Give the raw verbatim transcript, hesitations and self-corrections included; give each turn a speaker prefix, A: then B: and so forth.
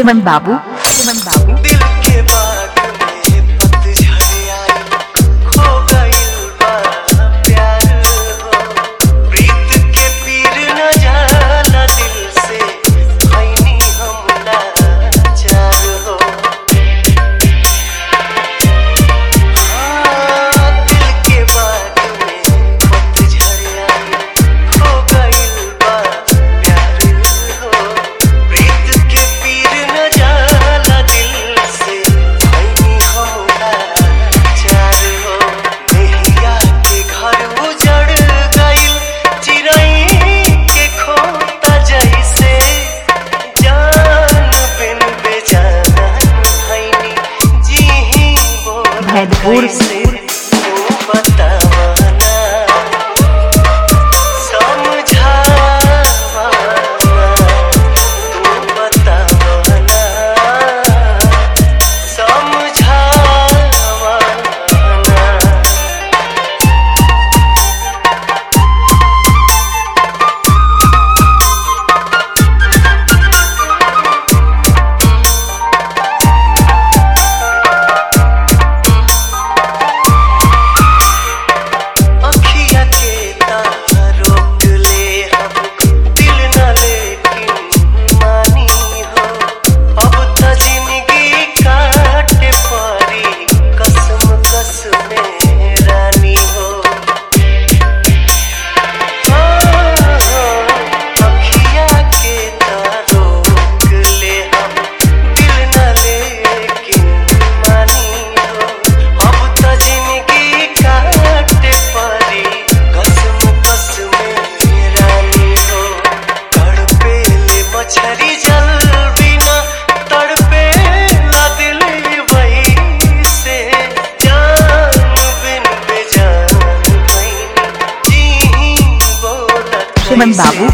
A: सुमन बाबू सुमन बाबू
B: दिल के बाग में पतझड़ आई, खो गइल बा प्यार हो। प्रीत के पीर न जाला दिल से, भइनी हम लाचार हो। हाँ, दिल के बाग में पतझड़ आई, खो गइल बा प्यार हो। प्रीत के पीर न जाला दिल से, भइनी हम लाचार हो। नैया के घर उजड़ गइल, चिरई के खोता जैसे। जान बिन बेजान भइनी, जीही बोल
A: भैदपुर
B: कैसे। तू बतावा ना, समझावा ना, तू बतावा ना, समझावा ना। अखिया के तारा रोक ले हम, दिल न लेकिन मानी हो। अब त जिंदगी काटे परी, कसम कसम रानी हो। अखिया के तारा रोक ले हम, दिल न लेकिन मानी हो। अब त जिंदगी काटे परी, कसम कसम रानी हो। तड़पे ले मछरी जल बिना, तड़पे ला दिल वही से। जान बिन बेजान भइनी, जीही बोलत
A: सुमन
B: कैसे।
A: बाबू